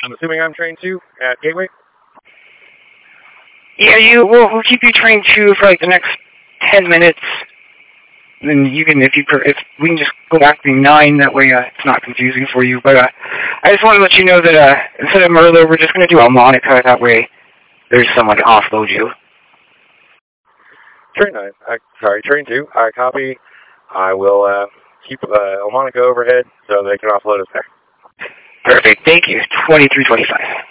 I'm assuming I'm train 2 at Gateway? Yeah, we'll keep you train 2 for like the next 10 minutes. Then you can, if we can just go back to 9, that way it's not confusing for you. But I just want to let you know that instead of Merlo, we're just going to do Almonica. That way there's someone to offload you. Train 9. Train 2. I copy. I will keep Almonica overhead so they can offload us there. Perfect. Thank you. 2325.